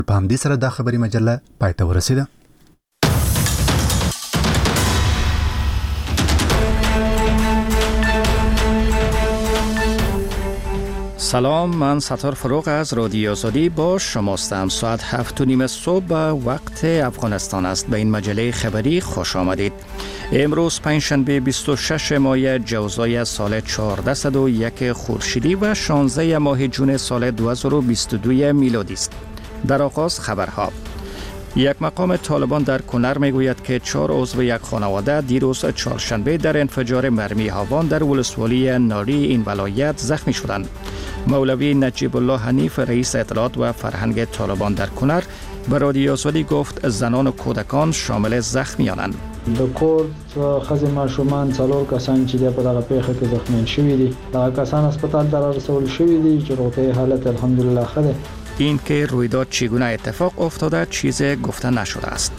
په همدې سره دا خبري مجله پای ته ورسیده. سلام، من ستار فروغ از رادیو آزادی با شماستم. ساعت 7:30 صبح وقت افغانستان است. به این مجله خبری خوش آمدید. امروز پنجشنبه 26 ماه جوزای سال 1401 خورشیدی و 16 ماه جون سال 2022 میلادی است. در آغاز خبرها. یک مقام طالبان در کنر میگوید که 4 عضو یک خانواده دیروز چهارشنبه در انفجار مرمی هاوان در ولسوالی ناری این ولایت زخمی شدند. مولوی نجیب الله حنیف رئیس اطلاعات و فرهنگ طالبان در کنر به رادیو آزادی گفت زنان و کودکان شامل زخمیانند. د کور خزه ماشومان څلور کسان چې په دغه پیښه کې زخمیان شوي دي. دغه کسان هسپتال ته رسول شوي دي چې روغتیايي حالت الحمدلله ښه ده. این که رویداد چگونه اتفاق افتاده چیزی گفته نشده است.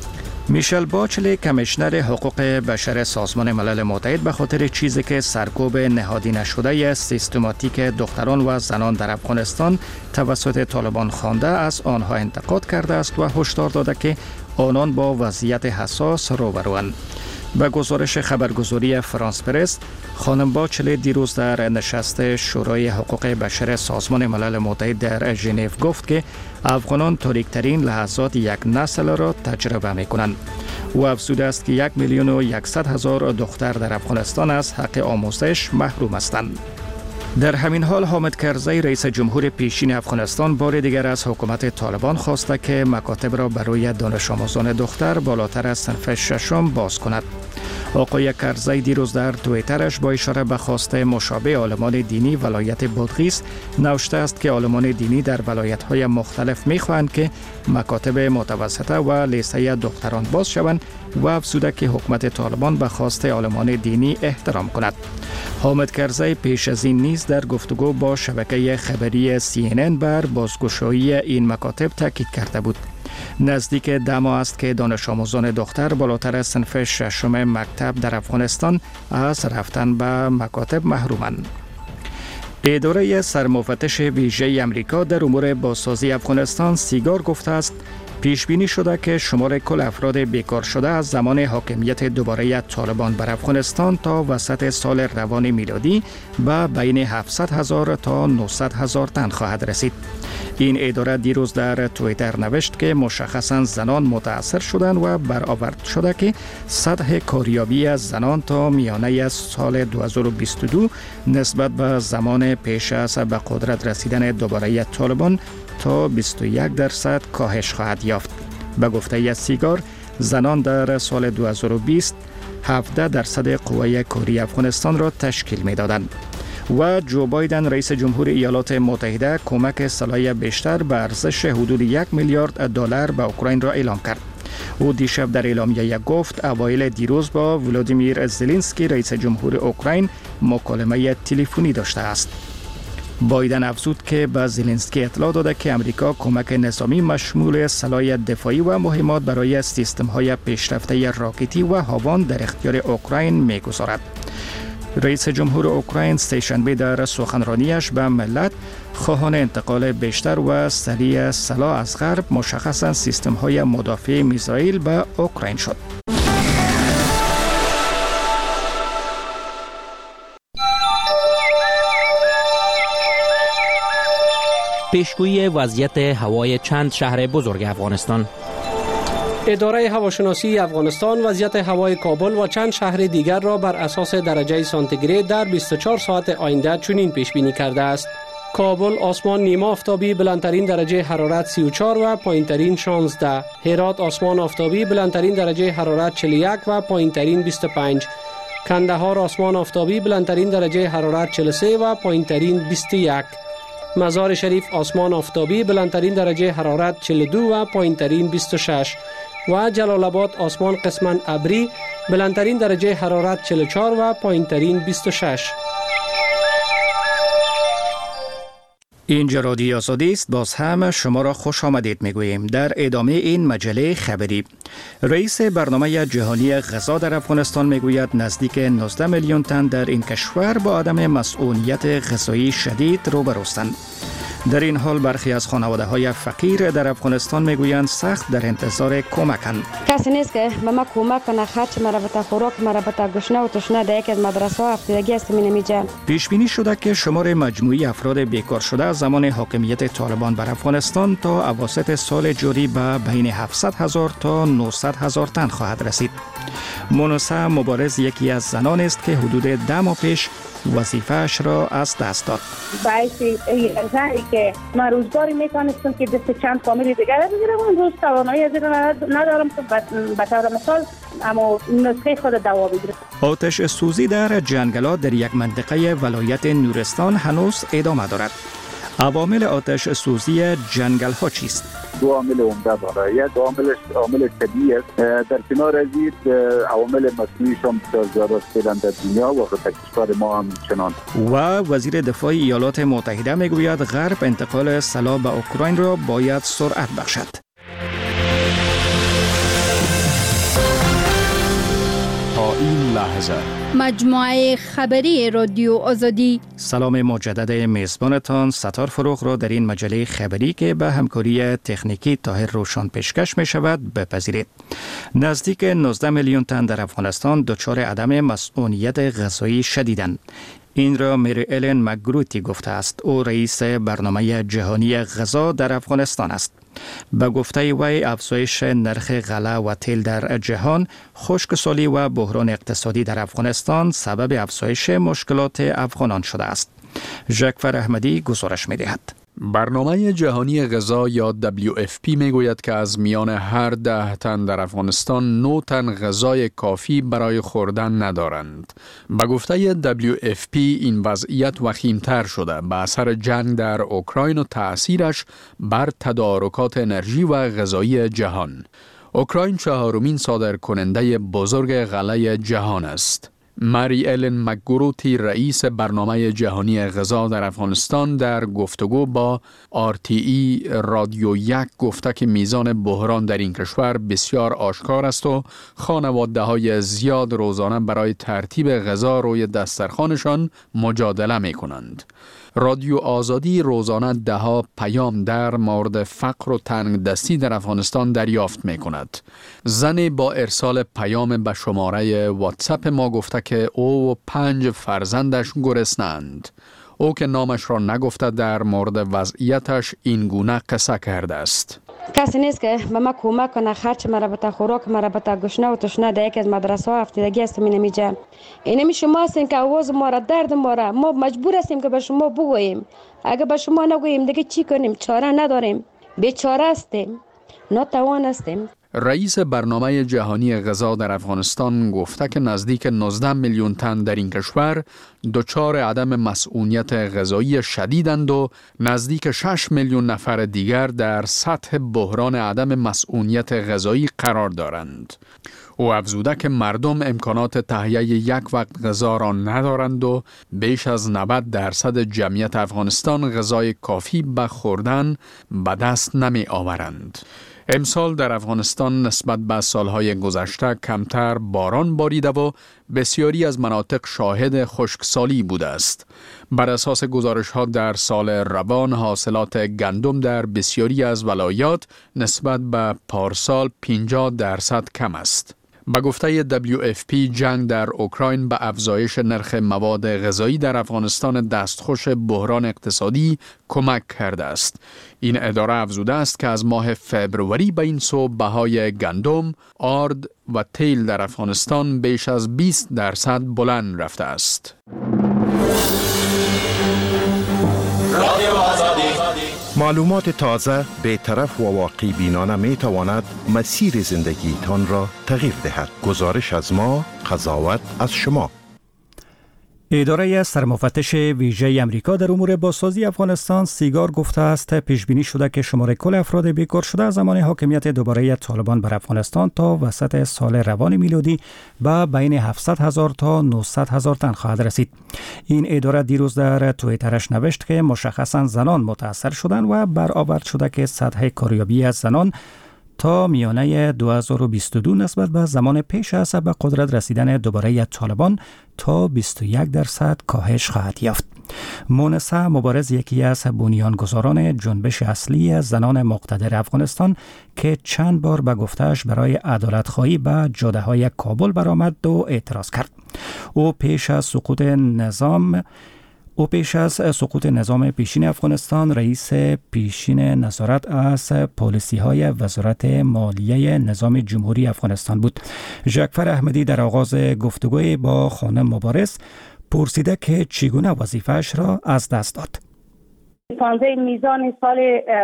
میشل باچلی کمیشنر حقوق بشر سازمان ملل متحد به خاطر چیزی که سرکوب نهادی نشده سیستماتیک دختران و زنان در افغانستان توسط طالبان خوانده از آنها انتقاد کرده است و هشدار داده که آنان با وضعیت حساس روبروند. به گزارش خبرگزاری فرانس پرس، خانم باچلی دیروز در نشست شورای حقوق بشر سازمان ملل متحد در ژنو گفت که افغانان تاریک‌ترین لحظات یک نسل را تجربه می‌کنند. او افزوده است که 1,100,000 دختر در افغانستان از حق آموزش محروم هستند. در همین حال حامد کرزی رئیس جمهور پیشین افغانستان بار دیگر از حکومت طالبان خواسته که مکاتب را برای دانش آموزان دختر بالاتر از صنف ششم باز کند. آقای کرزی دیروز در توییترش با اشاره به خواست مشابه عالمان دینی ولایت بادغیس نوشته است که عالمان دینی در ولایت‌های مختلف می‌خواهند که مکاتب متوسطه و لیسه دختران باز شوند و افزوده که حکومت طالبان به خواست عالمان دینی احترام کند. حامد کرزی پیش از این نیز در گفتگو با شبکه خبری CNN بر بازگشایی این مکاتب تاکید کرده بود. نزدیک 10 ماه است که دانش آموزان دختر بالاتر از صنف ششم مکتب در افغانستان از رفتن به مکاتب محرومند. اداره سرمفتش ویژه امریکا در امور بازسازی افغانستان سیگار گفته است پیش بینی شده که شمار کل افراد بیکار شده از زمان حاکمیت دوباره طالبان بر افغانستان تا وسط سال روان میلادی به بین 700,000 تا 900,000 تن خواهد رسید. این اداره دیروز در توییتر نوشت که مشخصاً زنان متاثر شدند و برآورد شده که سطح کاریابی از زنان تا میانه سال 2022 نسبت به زمان پیش از به قدرت رسیدن دوباره طالبان تا 21% کاهش خواهد یافت. به گفته سیگار، زنان در سال 2020 17% قوه کاری افغانستان را تشکیل می‌دادند. و جو بایدن رئیس جمهور ایالات متحده کمک سلاح بیشتر به ارزش حدود 1 میلیارد دلار به اوکراین را اعلام کرد. او دیشب در اعلامیه گفت اوایل دیروز با ولادیمیر زلنسکی رئیس جمهور اوکراین مکالمه تلفنی داشته است. بایدن افزود که به زلنسکی اطلاع داده که امریکا کمک نظامی مشمول سلاح دفاعی و مهمات برای سیستم‌های پیشرفته راکتی و هاوان در اختیار اوکراین می‌گذارد. رئیس جمهور اوکراین سه‌شنبه در سخنرانیش به ملت خواهان انتقال بیشتر و سریع سلاح از غرب مشخصاً سیستم‌های مدافع میزایل به اوکراین شد. پیشگویی وضعیت هوای چند شهر بزرگ افغانستان. اداره هواشناسی افغانستان وضعیت هوای کابل و چند شهر دیگر را بر اساس درجه سانتیگراد در 24 ساعت آینده چنین پیش بینی کرده است: کابل آسمان نیمه آفتابی بلندترین درجه حرارت 34 و پایینترین 16. هرات آسمان آفتابی بلندترین درجه حرارت 41 و پایینترین 25. کندهار آسمان آفتابی بلندترین درجه حرارت 43 و پایینترین 21. مزار شریف آسمان آفتابی بلندترین درجه حرارت 42 و پایینترین 26 و جلال آباد آسمان قسماً ابری بلندترین درجه حرارت 44 و پایینترین 26. اینجا رادیو آزادی است. باز هم شما را خوش آمدید میگوییم. در ادامه این مجله خبری، رئیس برنامه جهانی غذا در افغانستان میگوید نزدیک 19 میلیون تن در این کشور با عدم مسئولیت غذایی شدید روبروستند. در این حال برخی از خانواده‌های فقیر در افغانستان میگویند سخت در انتظار کمکند. کسی نیست که به ما کمک کنه، خرچ مرا بتا، خوراک مرا بتا، گشنه و تشنه در یک از مدرسه هفتگی است نمیجا. پیش بینی شده که شمار مجموعی افراد بیکار شده از زمان حاکمیت طالبان بر افغانستان تا اواسط سال جاری به بین 700,000 تا 900,000 تن خواهد رسید. مونسا مبارز یکی از زنان است که حدود 10 ماه پیش وظیفه‌اش را از دست داد. باعث زنی که من روزگاری میتونستم که دست چند فامیل دیگر بگیرم، اون روز توانایی از این ندارم که به طور مثال اما نسخه خود دوا بگیرم. آتش سوزی در جنگلات در یک منطقه ولایت نورستان هنوز ادامه دارد. عوامل آتش سوزی جنگل ها چیست؟ دو عامل عمده داره. یک عامل طبیعی است. در کنار از این عوامل مصنوعی هم بسیار زیاد است در دنیا و در کشور ما هم چنان. و وزیر دفاع ایالات متحده میگوید غرب انتقال سلاح به اوکراین را باید سرعت بخشد. تا این لحظه مجموعه خبری رادیو آزادی. سلام مجدد میزبانتان ستار فروغ را در این مجله خبری که به همکاری تکنیکی طاهر روشن پیشکش می شود بپذیرید. نزدیک 19 میلیون تن در افغانستان دچار عدم مسئولیت غذایی شدیدند. این را میری الن مکگروتی گفته است. او رئیس برنامه جهانی غذا در افغانستان است. به گفته وی افزایش نرخ غله و تیل در جهان، خشکسالی و بحران اقتصادی در افغانستان سبب افزایش مشکلات افغانان شده است. ژکفر احمدی گزارش می‌دهد. برنامه جهانی غذا یا WFP میگوید که از میان هر 10 تن در افغانستان 9 تن غذای کافی برای خوردن ندارند. به گفته WFP این وضعیت وخیم‌تر شده به اثر جنگ در اوکراین و تأثیرش بر تدارکات انرژی و غذایی جهان. اوکراین 4مین صادرکننده بزرگ غله جهان است. مری الن مکگروتی رئیس برنامه جهانی غذا در افغانستان در گفتگو با RTE رادیو 1 گفته که میزان بحران در این کشور بسیار آشکار است و خانواده‌های زیاد روزانه برای ترتیب غذا روی دسترخوانشان مجادله می کنند. رادیو آزادی روزانه ده‌ها پیام در مورد فقر و تنگدستی در افغانستان دریافت می کند. زنی با ارسال پیام به شماره واتساپ ما گفته که او و 5 فرزندش گرسنه‌اند. او که نامش را نگفته در مورد وضعیتش این گونه قصه کرده است. کسی نیست که به ما کمک کنه، خرچ مرا بتا، خوراک مرا بتا، گشنه و تشنه در یک از مدرسه هفتگی است نمیجا. اینمی شما هستین که آواز ما را، درد ما را ما مجبور هستیم که به شما بگوییم. اگه به شما نگوییم دیگه چی کنیم؟ چاره نداریم، بیچاره هستیم، ناتوان هستیم. رئیس برنامه جهانی غذا در افغانستان گفته که نزدیک 19 میلیون تن در این کشور دچار عدم مسئولیت غذایی شدیدند و نزدیک 6 میلیون نفر دیگر در سطح بحران عدم مسئولیت غذایی قرار دارند. او افزوده که مردم امکانات تهیه یک وقت غذا را ندارند و بیش از 90% جمعیت افغانستان غذای کافی به خوردن به دست نمی آورند. امسال در افغانستان نسبت به سالهای گذشته کمتر باران باریده و بسیاری از مناطق شاهد خشکسالی بوده است. بر اساس گزارش‌ها در سال روان حاصلات گندم در بسیاری از ولایات نسبت به پارسال 50% کم است. به گفته WFP جنگ در اوکراین به افزایش نرخ مواد غذایی در افغانستان دستخوش بحران اقتصادی کمک کرده است. این اداره افزوده است که از ماه فبروری به این سو بهای گندم، آرد و تیل در افغانستان بیش از 20% بلند رفته است. معلومات تازه، بی‌طرف و واقع بینانه می تواند مسیر زندگی تان را تغییر دهد. گزارش از ما، قضاوت از شما. اداره سرمفتش ویژه امریکا در امور بازسازی افغانستان سیگار گفته است پیش بینی شده که شمار کل افراد بیکار شده از زمان حاکمیت دوباره طالبان بر افغانستان تا وسط سال روان میلادی به بین 700,000 تا 900,000 تن خواهد رسید. این اداره دیروز در توییترش نوشت که مشخصاً زنان متاثر شدند و برآورد شده که سطح کاریابی از زنان تا میانه 2022 نسبت به زمان پیش از به قدرت رسیدن دوباره طالبان تا 21% کاهش خواهد یافت. مونسا مبارز یکی از بنیانگذاران جنبش اصلی زنان مقتدر افغانستان که چند بار به گفته‌اش برای عدالت‌خواهی به جاده‌های کابل برآمد و اعتراض کرد. او پیش از سقوط نظام پیشین افغانستان رئیس پیشین نظارت از پالیسی‌های وزارت مالیه نظام جمهوری افغانستان بود. جعفر احمدی در آغاز گفتگوی با خانم مبارز پرسیده که چگونه وظیفه‌اش را از دست داد. 15 میزان سال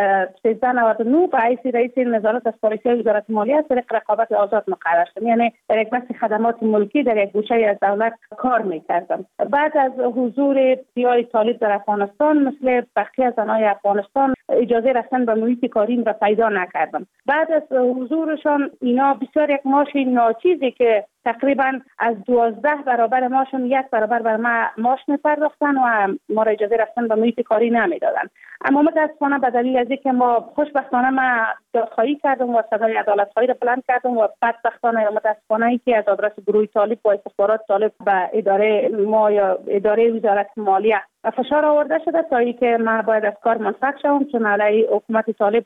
1399 به حیث رئیس نظارت از پالیسی وزارت مالیه از طریق رقابت آزاد مقرر شدم، یعنی در یک بخش خدمات ملکی در یک گوشه از دولت کار میکردم. بعد از حضور دیای طالب در افغانستان مثل بقیه زنای افغانستان اجازه رفتن به محیط کاریم را پیدا نکردم. بعد از حضورشان اینا بسیار یک معاش ناچیزی که تقریبا از 12 برابر ماشون 1 برابر بر ما معاش می‌پرداختن و ما را اجازه رفتن به محیط کاری نمیدادن. اما متاسفانه به دلیل از اینکه ما خوشبختانه ما دادخواهی کردم و صدای عدالت‌خواهی را بلند کردم و بدبختانه یا متاسفانه اینکه از آدرس گروه طالب با استخبارات طالب به اداره ما یا اداره وزارت مالیه فشار آورده شده تا اینکه ما باید از کار منفک شوم، چون علیه حکومت طالب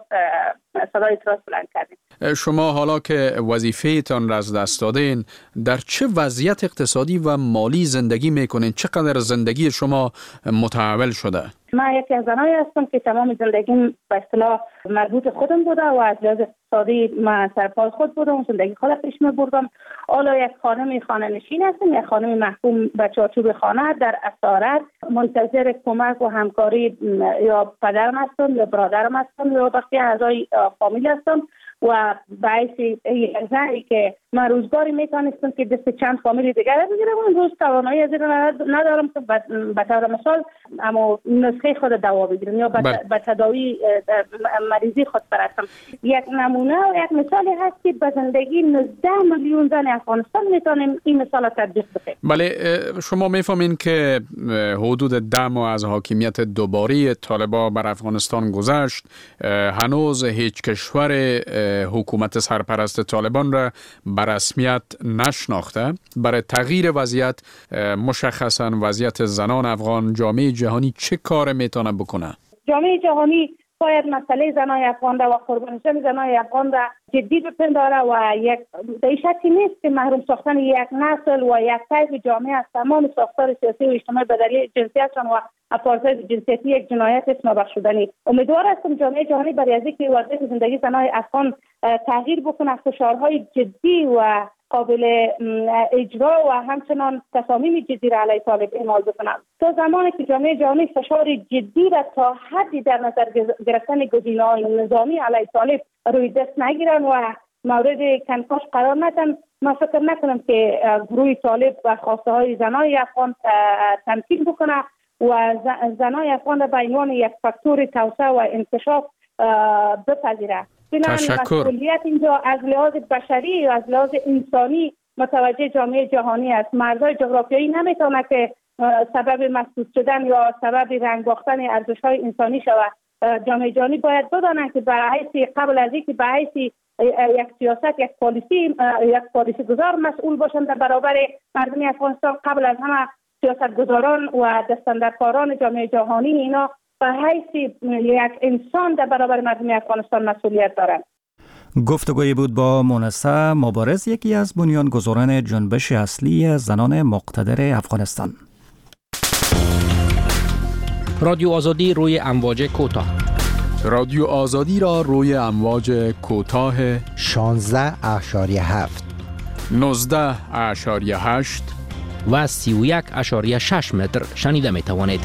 صدای اعتراض بلند کردیم. شما حالا که وظیفه‌تان را از دست دادین، در چه وضعیت اقتصادی و مالی زندگی میکنین؟ چقدر زندگی شما متحول شده؟ من یکی از زنایی هستم که تمام زندگیم به اصطلاح مربوط خودم بوده و از لحاظ اقتصادی من سرپای خود بودم، زندگی خودم پیش می‌بردم. حالا یک خانه نشین هستم، یک خانم محکوم به چارچوب خانه در اسارت، منتظر کمک و همکاری یا پدرم هستم یا برادرم هستم یا بقیه اعضای فامیل هستم و باعث زنی که من روزگاری میتونستم که دست چند فامیل دیگر بگیرم، اون روز توانایی از این ندارم که به طور مثال اما نسخه خود دوا بگیرم یا به تداوی مریضی خود برسم. یک نمونه و یک مثالی هست که به زندگی 19 میلیون زن افغانستان میتونیم این مثال را تطبیق بکنیم. بله، شما میفهمین که حدود 10 ماه از حاکمیت دوباره طالبان بر افغانستان گذشت، هنوز هیچ کشور حکومت سرپرست طالبان را به رسمیت نشناخته. برای تغییر وضعیت، مشخصا وضعیت زنان افغان، جامعه جهانی چه کار میتونه بکنه؟ جامعه جهانی باید مسئله زنای افغان و قربانی شدن زنای افغان را جدی بپنداره و یک شکی نیست که محروم ساختن یک نسل و یک طیف جامعه از تمام ساختار سیاسی و اجتماعی به دلیل جنسیتشان و آپارتاید جنسیتی یک جنایت است نابخشودنی. امیدوار هستم جامعه جهانی برای از اینکه وضعیت زندگی زنای افغان تغییر بکنه، فشارهای جدی و قابل اجرا و همچنان تصامیم جدی را علیه طالب اعمال بکنه. تا زمانی که جامعه جهانی فشار جدی را تا حدی در نظر گرفتن گزینه‌های نظامی علیه طالب روی دست نگیرن و مورد کنکاش قرار ندن، من فکر نکنم که گروه طالب و خواسته های زنای افغان تمکین بکنه و زنای افغان را به عنوان یک فاکتور توسعه و انکشاف بپذیره. مسئولیت اینجا از لحاظ بشری و از لحاظ انسانی متوجه جامعه جهانی است. مرزهای جغرافیایی نمیتونه که سبب مسدود شدن یا سبب رنگ باختن ارزش‌های انسانی شود. جامعه جهانی باید بدانند که قبل از اینکه به حیث یک سیاست، یک پالیسی گذار مسئول باشند در برابر مردم افغانستان، قبل از همه سیاستگزاران و دستاندرکاران جامعه جهانی اینا به حیث یک انسان در برابر مردم افغانستان مسئولیت دارند. گفتگوی بود با مونسا مبارز، یکی از بنیانگذاران جنبش اصلی زنان مقتدر افغانستان. رادیو آزادی روی امواج کوتاه. رادیو آزادی را روی امواج کوتاه 16.7 19.8 و 31.6 متر شنیده می توانید.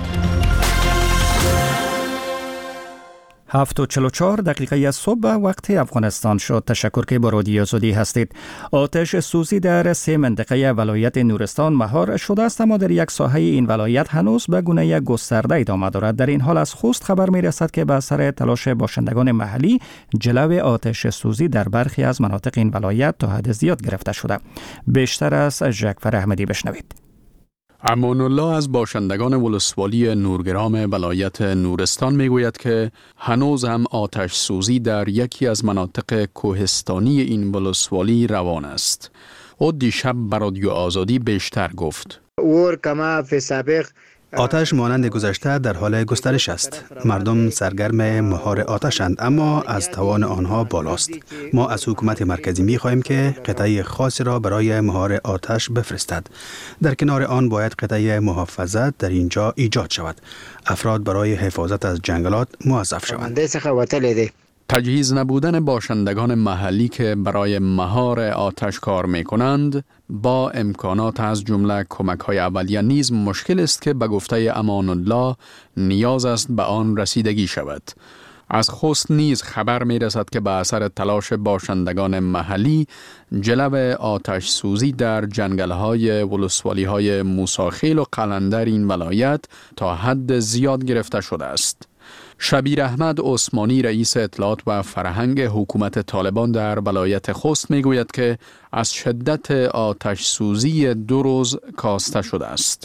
7:44 دقیقه از صبح وقت افغانستان شد. تشکر که با رادیو آزادی هستید. آتش سوزی در 3 منطقه ولایت نورستان مهار شده است، اما در یک ساحه این ولایت هنوز به گونه گسترده ادامه دارد. در این حال از خوست خبر می رسد که به اثر تلاش باشندگان محلی جلو آتش سوزی در برخی از مناطق این ولایت تا حد زیاد گرفته شده. بیشتر از جعفر احمدی بشنوید. امان الله از باشندگان ولسوالی نورگرام ولایت نورستان میگوید که هنوز هم آتش سوزی در یکی از مناطق کوهستانی این ولسوالی روان است. او دیشب بر رادیو آزادی بیشتر گفت. اور کما فی سابق آتش مانند گذشته در حال گسترش است. مردم سرگرم مهار آتشند، اما از توان آنها بالاست. ما از حکومت مرکزی می خواهیم که قطعه خاصی را برای مهار آتش بفرستد. در کنار آن باید قطعه محافظت در اینجا ایجاد شود. افراد برای حفاظت از جنگلات موظف شوند. تجهیز نبودن باشندگان محلی که برای مهار آتش کار می کنند با امکانات از جمله کمک‌های اولیه نیز مشکل است که به گفته امان الله نیاز است به آن رسیدگی شود. از خوست نیز خبر می رسد که به اثر تلاش باشندگان محلی جلو آتش سوزی در جنگل‌های ولسوالی‌های موساخیل و قلندر این ولایت تا حد زیاد گرفته شده است. شبیر احمد عثمانی رئیس اطلاعات و فرهنگ حکومت طالبان در ولایت خوست می گوید که از شدت آتش سوزی 2 روز کاسته شده است.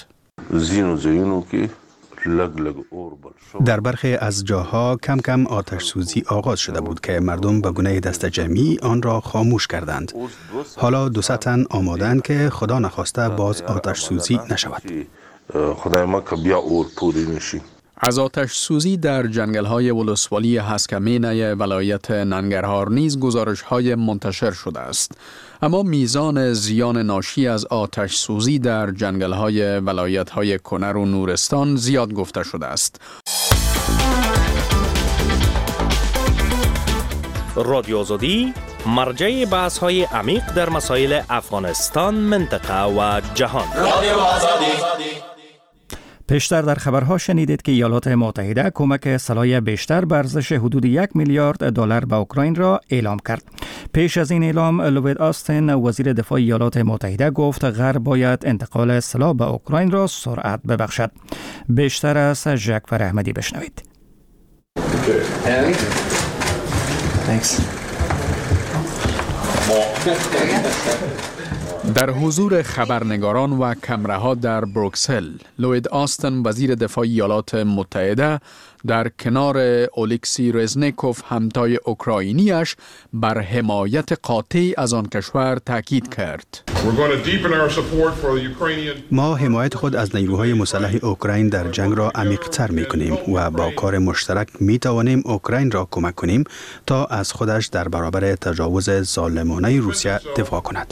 در برخی از جاها کم کم آتش سوزی آغاز شده بود که مردم به گونه دست جمعی آن را خاموش کردند. حالا 200 تن آمادند که خدا نخواسته باز آتش سوزی نشود. خدای ما که بیا اور پوری نشی. از آتش سوزی در جنگل‌های ولسوالی هسکمینه ولایت ننگرهار نیز گزارش‌های منتشر شده است. اما میزان زیان ناشی از آتش سوزی در جنگل‌های ولایت‌های کنر و نورستان زیاد گفته شده است. رادیو آزادی مرجع بحث‌های عمیق در مسائل افغانستان، منطقه و جهان. رادیو آزادی. پیشتر در خبرها شنیدید که ایالات متحده کمک سلاح بیشتر به ارزش حدود $1 میلیارد به اوکراین را اعلام کرد. پیش از این اعلام لوید آستین وزیر دفاع ایالات متحده گفت غرب باید انتقال سلاح به اوکراین را سرعت ببخشد. بیشتر از ژاکفر احمدی بشنوید. در حضور خبرنگاران و کمره‌ها در بروکسل، لوید آستن وزیر دفاع ایالات متحده در کنار اولکسی رزنیکوف همتای اوکراینیش بر حمایت قاطع از آن کشور تاکید کرد. ما حمایت خود از نیروهای مسلح اوکراین در جنگ را عمیق‌تر می‌کنیم و با کار مشترک می‌توانیم اوکراین را کمک کنیم تا از خودش در برابر تجاوز ظالمانه روسیه دفاع کند.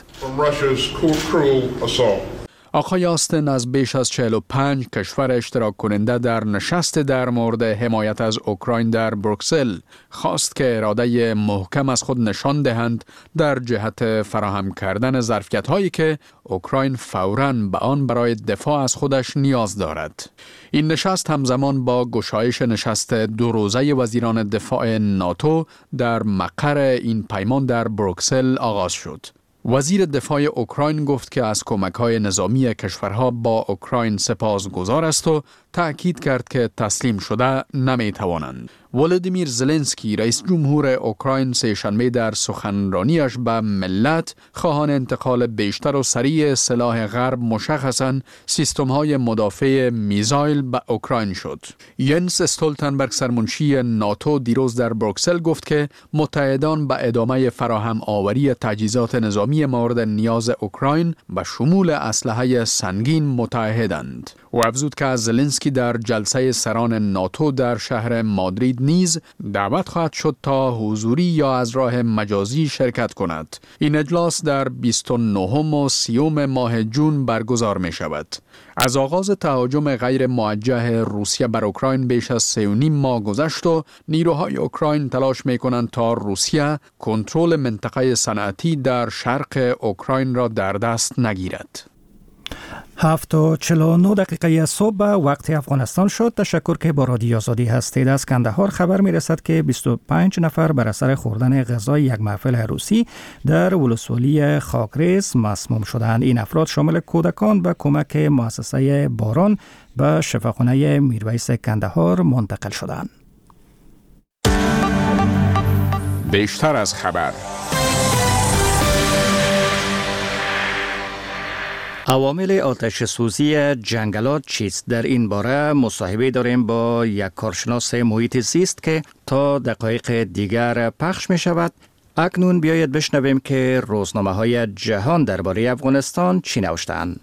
آقای آستن از بیش از 45 کشور اشتراک کننده در نشست در مورد حمایت از اوکراین در بروکسل خواست که اراده محکم از خود نشان دهند در جهت فراهم کردن ظرفیت‌هایی که اوکراین فوراً به آن برای دفاع از خودش نیاز دارد. این نشست همزمان با گشایش نشست 2 روزه وزیران دفاع ناتو در مقر این پیمان در بروکسل آغاز شد. وزیر دفاع اوکراین گفت که از کمک‌های نظامی کشورها با اوکراین سپاسگزار است و تأکید کرد که تسلیم شده نمی‌توانند. ولادیمیر زلنسکی رئیس جمهور اوکراین سه‌شنبه در سخنرانیش به ملت خواهان انتقال بیشتر و سریع سلاح غرب مشخصاً سیستم‌های مدافع میزایل به اوکراین شد. ینس استولتنبرگ سرمنشی ناتو دیروز در بروکسل گفت که متحدان به ادامه فراهم آوری تجهیزات نظامی مورد نیاز اوکراین به شمول اسلحه سنگین متعهدند. او افزود که از زلنسکی در جلسه سران ناتو در شهر مادرید نیز دعوت خواهد شد تا حضوری یا از راه مجازی شرکت کند. این اجلاس در 29 و 30 ماه جون برگزار می شود. از آغاز تهاجم غیر موجه روسیه بر اوکراین بیش از 3.5 ماه گذشت و نیروهای اوکراین تلاش می کنند تا روسیه کنترل منطقه صنعتی در شرق اوکراین را در دست نگیرد. 7:49 صبح وقت افغانستان شد. تشکر که با رادیو آزادی هستید. از کندهار خبر می رسد که 25 نفر بر اثر خوردن غذای یک محفل عروسی در ولسوالی خاکریز مسموم شدند. این افراد شامل کودکان به کمک مؤسسه باران به شفاخانه میرویس کندهار منتقل شدند. بیشتر از خبر. عوامل آتش سوزی جنگلات چیست؟ در این باره مصاحبه داریم با یک کارشناس محیط زیست که تا دقایق دیگر پخش می شود. اکنون بیایید بشنویم که روزنامه‌های جهان درباره افغانستان چی نوشتند.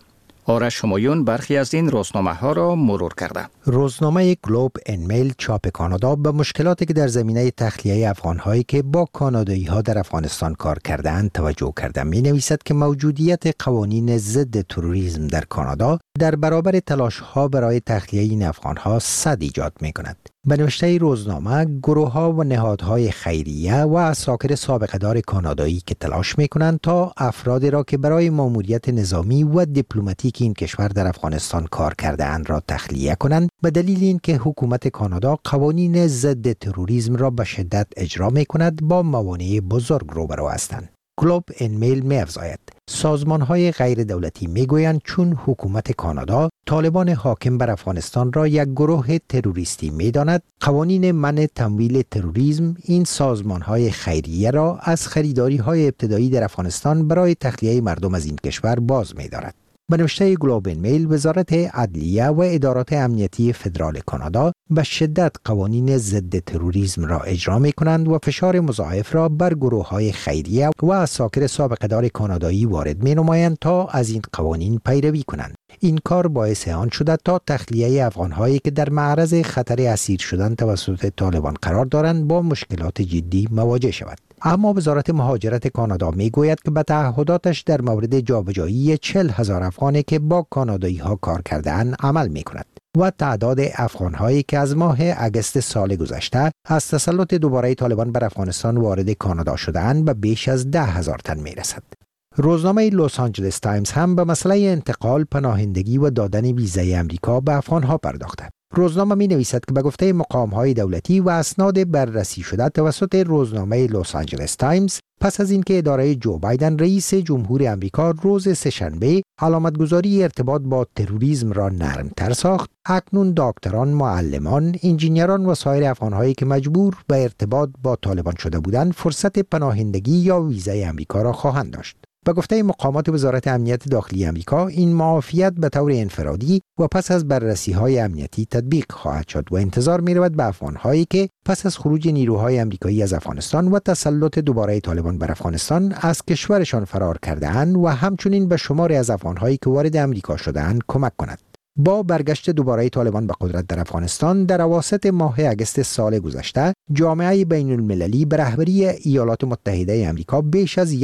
آرش همایون برخی از این روزنامه ها را مرور کرده. روزنامه گلوب ان میل چاپ کانادا به مشکلاتی که در زمینه تخلیه افغان‌هایی که با کانادایی‌ها در افغانستان کار کرده‌اند توجه کرده. می‌نویسد که موجودیت قوانین ضد تروریسم در کانادا در برابر تلاش‌ها برای تخلیه این افغان‌ها صد ایجاد می‌کند. به نوشته روزنامه، گروه‌ها و نهادهای خیریه و عساکر سابقه‌دار کانادایی که تلاش می‌کنند تا افرادی را که برای ماموریت نظامی و دیپلماتیک این کشور در افغانستان کار کرده‌اند را تخلیه کنند، به دلیل اینکه حکومت کانادا قوانین ضد تروریسم را به شدت اجرا می‌کند با موانع بزرگ روبرو هستند. گلوب ان میل می‌افزاید سازمان‌های غیر دولتی می‌گویند چون حکومت کانادا طالبان حاکم بر افغانستان را یک گروه تروریستی می‌داند، قوانین منع تمویل تروریسم این سازمان‌های خیریه را از خریداری‌های ابتدایی در افغانستان برای تخلیه مردم از این کشور باز می‌دارد. به نوشته گلوب ان میل، وزارت عدلیه و ادارات امنیتی فدرال کانادا به شدت قوانین ضد تروریسم را اجرا می کنند و فشار مضاعف را بر گروه‌های خیریه و عساکر سابقه‌دار کانادایی وارد می نمایند تا از این قوانین پیروی کنند. این کار باعث آن شده تا تخلیه افغان‌هایی که در معرض خطر اسیر شدن توسط طالبان قرار دارند با مشکلات جدی مواجه شود. اما وزارت مهاجرت کانادا میگوید که به تعهداتش در مورد جابجایی 40,000 افغانی که با کانادایی‌ها کار کرده‌اند عمل می‌کند و تعداد افغان‌هایی که از ماه اگست سال گذشته از تسلط دوباره طالبان بر افغانستان وارد کانادا شده‌اند به بیش از 10,000 تن می‌رسد. روزنامه لس آنجلس تایمز هم به مسئله انتقال، پناهندگی و دادن ویزای امریکا به افغان‌ها پرداخته. روزنامه می نویسد که به گفته مقام‌های دولتی و اسناد بررسی شده توسط روزنامه لس آنجلس تایمز، پس از اینکه اداره جو بایدن رئیس جمهور امریکا روز سه‌شنبه علامتگذاری ارتباط با تروریسم را نرم‌تر ساخت، اکنون دکتران، معلمان، انجینران و سایر افغان‌هایی که مجبور به ارتباط با طالبان شده بودند فرصت پناهندگی یا ویزای امریکا را خواهند داشت. به گفته مقامات وزارت امنیت داخلی امریکا، این معافیت به طور انفرادی و پس از بررسی‌های امنیتی تطبیق خواهد شد و انتظار می‌رود به افغان‌هایی که پس از خروج نیروهای امریکایی از افغانستان و تسلط دوباره طالبان بر افغانستان از کشورشان فرار کرده‌اند و همچنین به شماری از افغان‌هایی که وارد امریکا شده‌اند کمک کند. با برگشت دوباره طالبان به قدرت در افغانستان در اواسط ماه اگست سال گذشته، جامعه بین المللی به رهبری ایالات متحده آمریکا بیش از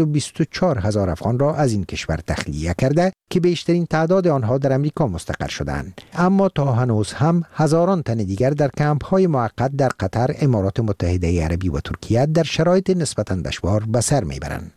124,000 افغان را از این کشور تخلیه کرده که بیشترین تعداد آنها در امریکا مستقر شدند. اما تا هنوز هم هزاران تن دیگر در کمپ‌های موقت در قطر، امارات متحده عربی و ترکیه در شرایط نسبتاً دشوار به سر میبرند.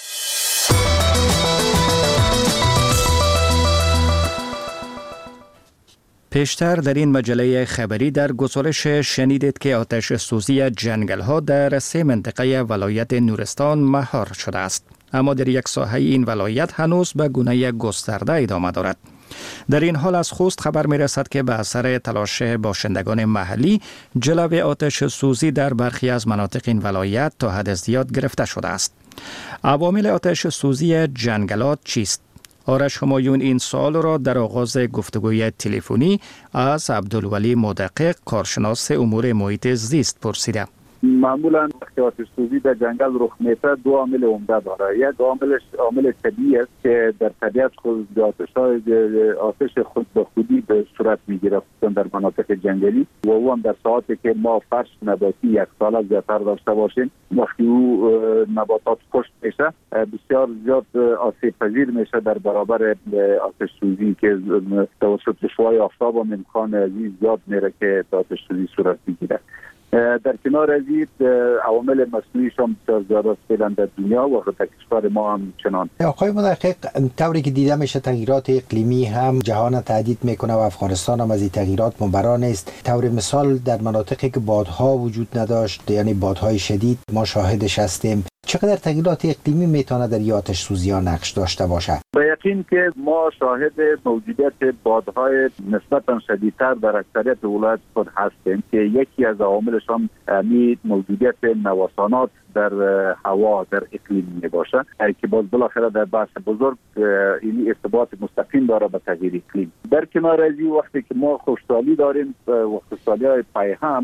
پیشتر در این مجله خبری در گزارش شنیدید که آتش سوزی جنگل ها در 3 منطقه ولایت نورستان مهار شده است، اما در یک ساحه این ولایت هنوز به گونه گسترده ادامه دارد. در این حال از خوست خبر می رسد که به اثر تلاش باشندگان محلی جلوی آتش سوزی در برخی از مناطق این ولایت تا حد زیاد گرفته شده است. عوامل آتش سوزی جنگلات چیست؟ آرش همایون این سوال را در آغاز گفتگوی تلفنی از عبدالولی مدقق، کارشناس امور محیط زیست پرسیده. معمولا وقتی آتش سوزی در جنگل رخ میده 2 عامل عمده داره. یک عامل طبیعی است که در طبیعت خود آتش خود به خودی به صورت میگیره در مناطق جنگلی و او هم در ساعتی که ما فرش نباتی 1 سال زیادتر داشته باشیم، وقتی او نباتات خشک میشه بسیار زیاد آسیب پذیر میشه در برابر آتش سوزی که توسط شعاع آفتاب هم امکان زیاد میره که آتش سوزی صورت بگیره. در کنار از این عوامل مصنوعی هم بسیار زیاد فعلا در دنیا و در کشور ما هم چنان. آقای مدقق، طوری که دیده میشه تغییرات اقلیمی هم جهان تهدید میکنه و افغانستان هم از این تغییرات مبرا نیست. طور مثال در مناطقی که بادها وجود نداشت، یعنی بادهای شدید، ما شاهدش هستیم. چقدر تغییرات اقلیمی میتونه در آتش سوزی ها نقش داشته باشه؟ به یقین که ما شاهد موجودیت بادهای نسبتا شدیدتر در اکثریت ولایات خود هستیم که یکی از عواملش هم موجودیت نوسانات در هوا، در اقلیم می باشه که باز بالاخره در بحث بزرگ این ارتباط مستقیم داره به تغییر اقلیم. در کنار از این وقتی که ما خشکسالی داریم و خشکسالی‌های پای هم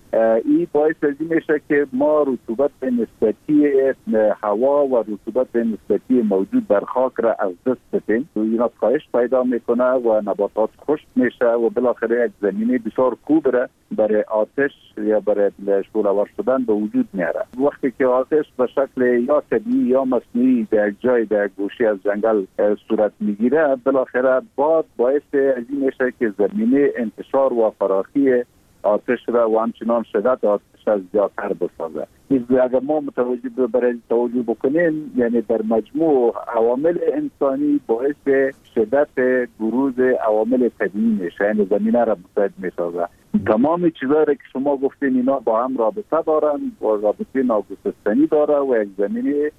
این باعث از این میشه که ما رطوبت نسبتی هوا و رطوبت نسبتی موجود در خاک را از دست بدیم. اینا کاهش پیدا میکنه و نباتات خشک میشه و بالاخره یک زمینه بسیار خوب را برای آتش یا برای شعله‌ور شدن به وجود میاره. وقتی که آتش به شکل یا طبیعی یا مصنوعی در یک جای در یک گوشه از جنگل صورت میگیره، بالاخره باد باعث از این میشه که زمینه انتشار و فراخی آتش را و همچنان شدت آتش از زیادتر بسازه. اگر ما توجه بکنیم، یعنی در مجموع عوامل انسانی باعث شدت بروز عوامل طبیعی میشه، یعنی زمینه را مساعد میسازه. تمام چیزایی که شما گفتین اینا با هم رابطه دارن و رابطه ناگسستنی داره و یک زمینه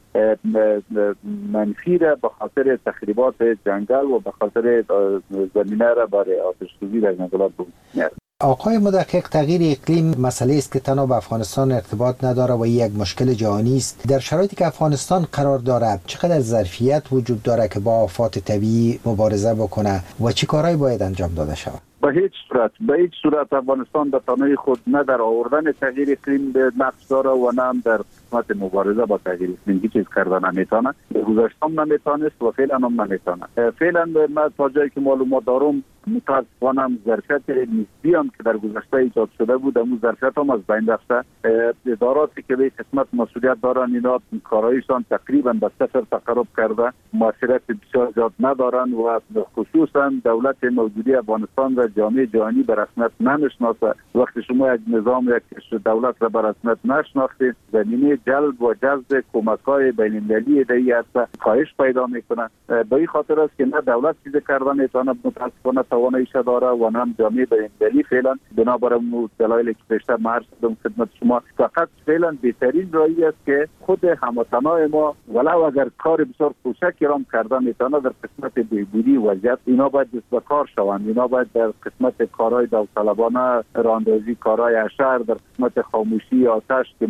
منفی را به خاطر تخریبات جنگل و به خاطر زمینه را برای آتش سوزی در جنگلات میاره. آقای مدقق، تغییر اقلیم مسئله است که تنها به افغانستان ارتباط نداره و یک مشکل جهانی است. در شرایطی که افغانستان قرار دارد چقدر ظرفیت وجود داره که با آفات طبیعی مبارزه بکنه و چه کارهایی باید انجام داده شود؟ به هیچ صورت افغانستان به تنهایی خود نه در آوردن تغییر اقلیم به نقش داره و نه هم در قسمت مبارزه با تغییر اقلیم هیچ چیز کرده نمیتونه. گذشته هم نمیتونست و فعلا هم نمیتونه. فعلا من تا جایی که معلومات دارم متاسفانه ظرفیت نسبی هم که در گذشته ایجاد شده بود اون ظرفیت هم از بین رفته. اداراتی که به قسمت مسئولیت دارن اینا کارایشان تقریبا به صفر تقرب کرده، موثریت بسیار زیاد ندارن و خصوصا دولت موجودی افغانستان و جامعه جهانی به رسمیت نمیشناسه. وقتی شما یک نظام یک دولت را به رسمیت نشناختید، زمینه جلب و جذب کمک‌های بین‌المللی دیگه است کاهش پیدا میکنه. به این خاطر است که نه دولت چیز کردن میتونه متاسفانه تواناییش داره و نه جامعه بین‌المللی فعلا بنابر دلایلی که بیشتر عرض کردم خدمت شما فقط فعلا بهترین راهی است که خود هموطنان ما ولو اگر کار بسیار کوچکی را کردن میتونه در قسمت بهبودی وضعیت اینا باید دست به کار شوند. اینا باید در قسمت کارهای داوطلبانه راندازی، کارهای اشر، در قسمت خاموشی آتش